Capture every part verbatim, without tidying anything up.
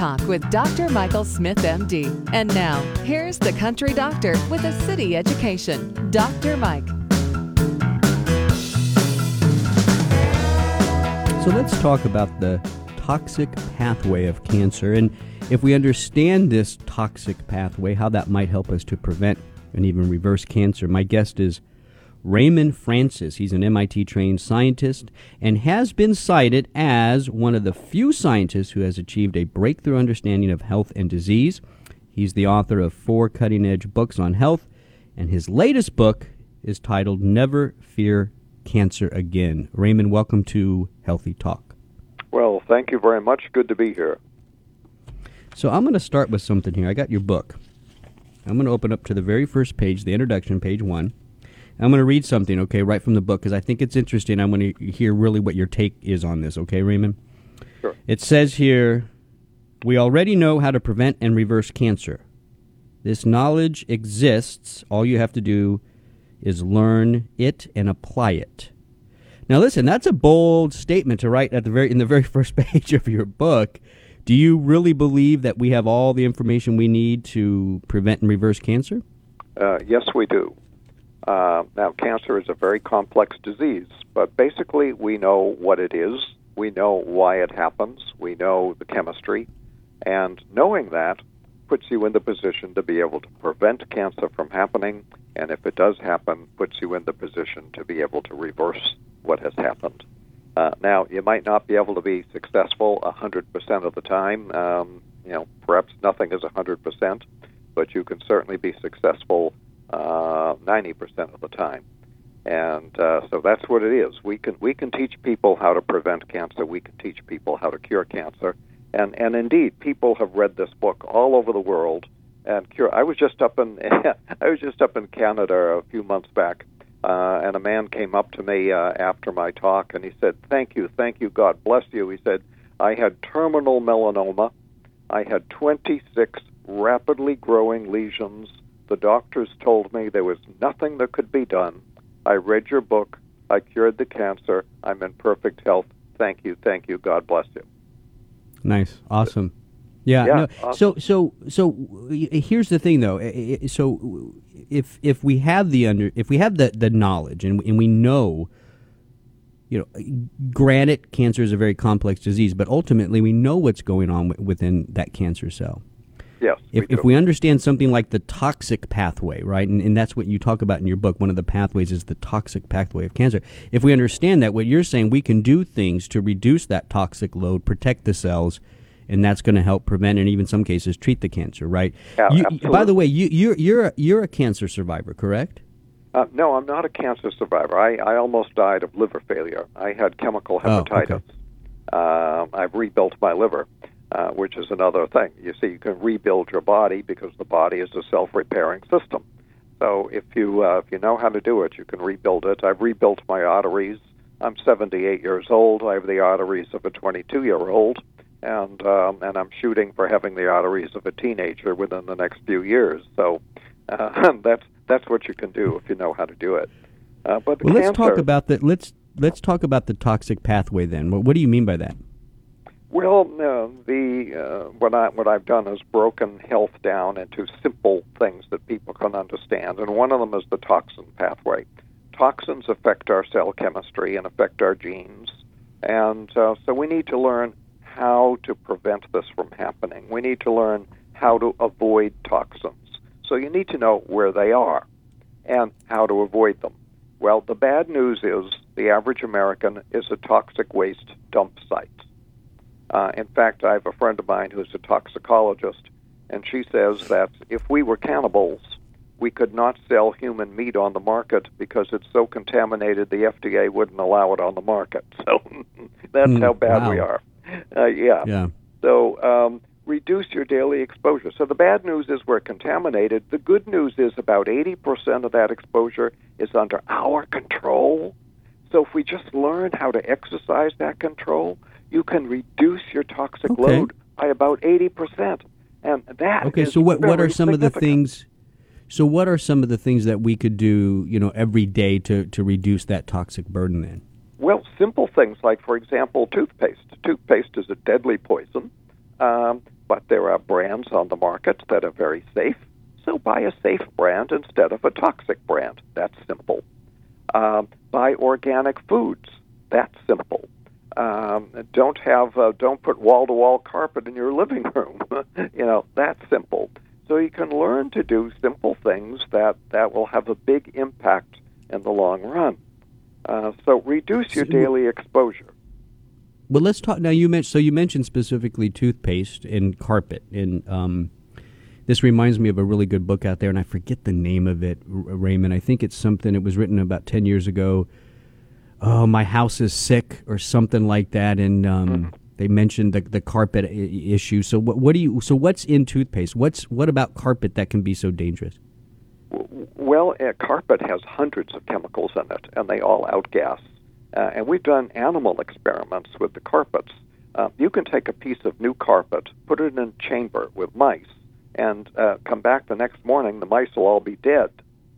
Talk with Doctor Michael Smith, M D. And now, here's the country doctor with a city education, Doctor Mike. So let's talk about the toxic pathway of cancer. And if we understand this toxic pathway, how that might help us to prevent and even reverse cancer. My guest is Raymond Francis. He's an M I T-trained scientist and has been cited as one of the few scientists who has achieved a breakthrough understanding of health and disease. He's the author of four cutting-edge books on health, and his latest book is titled Never Fear Cancer Again. Raymond, welcome to Healthy Talk. Well, thank you very much. Good to be here. So I'm going to start with something here. I got your book. I'm going to open up to the very first page, the introduction, page one. I'm going to read something, okay, right from the book, because I think it's interesting. I want to hear really what your take is on this, okay, Raymond? Sure. It says here, we already know how to prevent and reverse cancer. This knowledge exists. All you have to do is learn it and apply it. Now, listen, that's a bold statement to write at the very in the very first page of your book. Do you really believe that we have all the information we need to prevent and reverse cancer? Uh, yes, we do. Uh, now, cancer is a very complex disease, but basically we know what it is, we know why it happens, we know the chemistry, and knowing that puts you in the position to be able to prevent cancer from happening, and if it does happen, puts you in the position to be able to reverse what has happened. Uh, now, you might not be able to be successful one hundred percent of the time. Um, you know, perhaps nothing is one hundred percent, but you can certainly be successful uh, ninety percent of the time. And uh, so that's what it is. We can we can teach people how to prevent cancer. We can teach people how to cure cancer. And and indeed, people have read this book all over the world and cure. I was just up in I was just up in Canada a few months back, uh, and a man came up to me uh, after my talk, and he said, "Thank you, thank you, God bless you." He said, "I had terminal melanoma. I had twenty-six rapidly growing lesions. The doctors told me there was nothing that could be done. I read your book. I cured the cancer. I'm in perfect health. Thank you, thank you. God bless you." Nice, awesome. Yeah. yeah no, awesome. So, so, so here's the thing, though. So, if if we have the under, if we have the, the knowledge, and and we know, you know, granted, cancer is a very complex disease, but ultimately we know what's going on within that cancer cell. Yes. If we if we understand something like the toxic pathway, right, and, and that's what you talk about in your book, one of the pathways is the toxic pathway of cancer. If we understand that, what you're saying, we can do things to reduce that toxic load, protect the cells, and that's going to help prevent and even in some cases treat the cancer, right? Yeah, you, absolutely. By the way, you, you're you're a, you're a cancer survivor, correct? Uh, no, I'm not a cancer survivor. I, I almost died of liver failure. I had chemical hepatitis. Oh, okay. uh, I've rebuilt my liver. Uh, which is another thing. You see, you can rebuild your body because the body is a self-repairing system. So if you uh, if you know how to do it, you can rebuild it. I've rebuilt my arteries. I'm seventy-eight years old. I have the arteries of a twenty-two-year-old, and um, and I'm shooting for having the arteries of a teenager within the next few years. So uh, that's that's what you can do if you know how to do it. Uh, but the well, cancer, let's talk about the let's let's talk about the toxic pathway then. What, what do you mean by that? Well, uh, the uh, what I what I've done is broken health down into simple things that people can understand, and one of them is the toxin pathway. Toxins affect our cell chemistry and affect our genes, and uh, so we need to learn how to prevent this from happening. We need to learn how to avoid toxins. So you need to know where they are and how to avoid them. Well, the bad news is the average American is a toxic waste dump site. Uh, in fact, I have a friend of mine who's a toxicologist, and she says that if we were cannibals, we could not sell human meat on the market because it's so contaminated the F D A wouldn't allow it on the market. So that's mm, how bad wow. we are. Uh, yeah. Yeah. So um, reduce your daily exposure. So the bad news is we're contaminated. The good news is about eighty percent of that exposure is under our control. So if we just learn how to exercise that control, you can reduce your toxic okay. load by about eighty percent. And that Okay, is so what, what are very some of the significant. things so what are some of the things that we could do, you know, every day to, to reduce that toxic burden then? Well, simple things like, for example, toothpaste. Toothpaste is a deadly poison. Um, but there are brands on the market that are very safe. So buy a safe brand instead of a toxic brand. That's simple. Um, buy organic foods. That's simple. Um, don't have uh, don't put wall-to-wall carpet in your living room. You know, that's simple. So you can learn to do simple things that, that will have a big impact in the long run. Uh, so reduce your daily exposure. Well, let's talk now. You mentioned so you mentioned specifically toothpaste and carpet, and um, this reminds me of a really good book out there, and I forget the name of it, Raymond. I think it's something. It was written about ten years ago. Oh, my house is sick, or something like that, and um, mm-hmm. they mentioned the the carpet I- issue. So what, what do you? So what's in toothpaste? What's what about carpet that can be so dangerous? Well, uh, carpet has hundreds of chemicals in it, and they all outgas. Uh, and we've done animal experiments with the carpets. Uh, you can take a piece of new carpet, put it in a chamber with mice, and uh, come back the next morning, the mice will all be dead.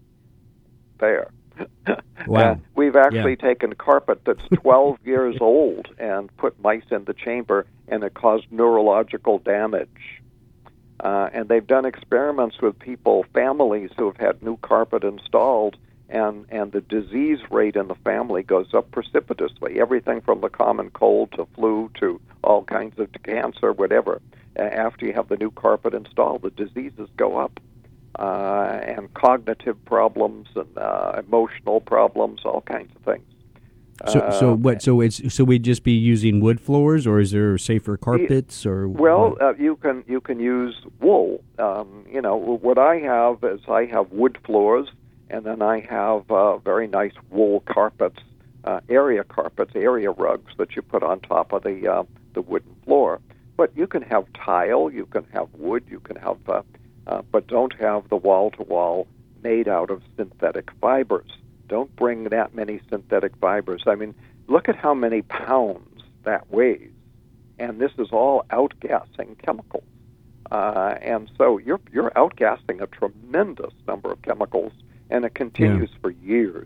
There. Wow. Uh, we've actually yeah. taken carpet that's twelve years old and put mice in the chamber, and it caused neurological damage. Uh, and they've done experiments with people, families who have had new carpet installed, and, and the disease rate in the family goes up precipitously. Everything from the common cold to flu to all kinds of cancer, whatever. Uh, after you have the new carpet installed, the diseases go up. Uh, and cognitive problems and uh, emotional problems, all kinds of things. So, uh, so what? So it's so we'd just be using wood floors, or is there safer carpets, or well, uh, you can you can use wool. Um, you know, what I have is I have wood floors, and then I have uh, very nice wool carpets, uh, area carpets, area rugs that you put on top of the uh, the wooden floor. But you can have tile, you can have wood, you can have, uh, uh, but don't have the wall-to-wall made out of synthetic fibers. Don't bring that many synthetic fibers. I mean, look at how many pounds that weighs. And this is all outgassing chemicals. Uh, and so you're you're outgassing a tremendous number of chemicals, and it continues yeah. for years.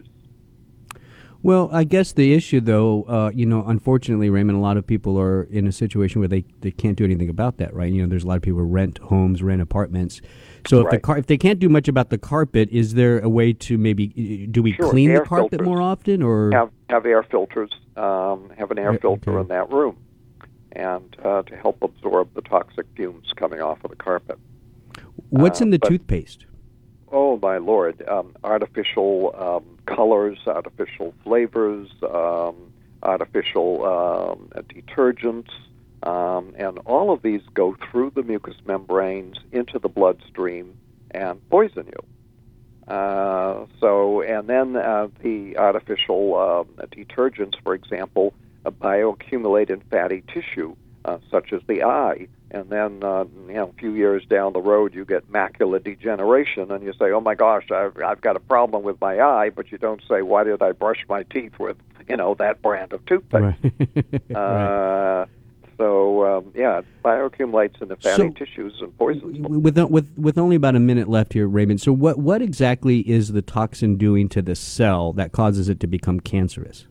Well, I guess the issue, though, uh, you know, unfortunately, Raymond, a lot of people are in a situation where they, they can't do anything about that, right? You know, there's a lot of people who rent homes, rent apartments. So if right. the car- if they can't do much about the carpet, is there a way to maybe, do we sure. clean air the carpet filters. more often? Or Have, have air filters, um, have an air Right, filter okay. in that room, and uh, to help absorb the toxic fumes coming off of the carpet. What's uh, in the but, toothpaste? Oh, my Lord. Um, artificial um, colors, artificial flavors, um, artificial um, detergents, um, and all of these go through the mucous membranes into the bloodstream and poison you. Uh, so, and then uh, the artificial uh, detergents, for example, uh, bioaccumulate in fatty tissue, uh, such as the eye. And then, uh, you know, a few years down the road, you get macular degeneration, and you say, "Oh my gosh, I've, I've got a problem with my eye," but you don't say, "Why did I brush my teeth with, you know, that brand of toothpaste?" Right. uh, right. So, um, yeah, it bioaccumulates in the fatty So, tissues and poisons them. With, with with only about a minute left here, Raymond, so what, what exactly is the toxin doing to the cell that causes it to become cancerous?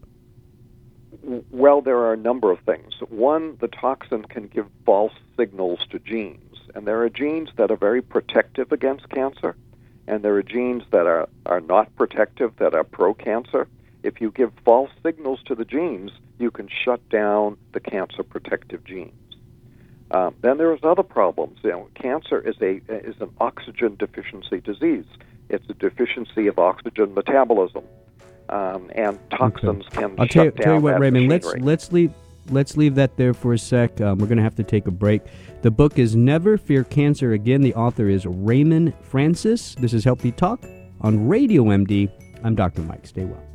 Well, there are a number of things. One, the toxin can give false signals to genes, and there are genes that are very protective against cancer, and there are genes that are, are not protective, that are pro-cancer. If you give false signals to the genes, you can shut down the cancer-protective genes. Um, then there's other problems. You know, cancer is a is an oxygen deficiency disease. It's a deficiency of oxygen metabolism. Um, and toxins okay. can I'll shut tell you, down tell you what, that Raymond. machinery. Let's let's leave let's leave that there for a sec. Um, we're going to have to take a break. The book is Never Fear Cancer Again. The author is Raymond Francis. This is Healthy Talk on Radio M D. I'm Doctor Mike. Stay well.